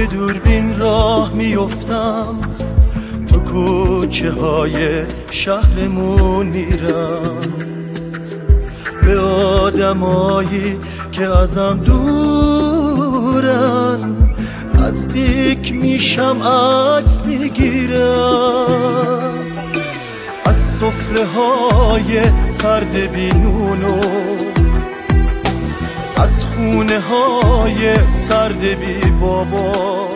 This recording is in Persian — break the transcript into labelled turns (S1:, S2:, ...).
S1: یه دوربین راه میفتم، تو کوچه های شهرمون میرم، به آدمایی که ازم دورن نزدیک میشم عکس میگیرم. از سفره های سرد بینونو، از خونه های سرد بی بابا،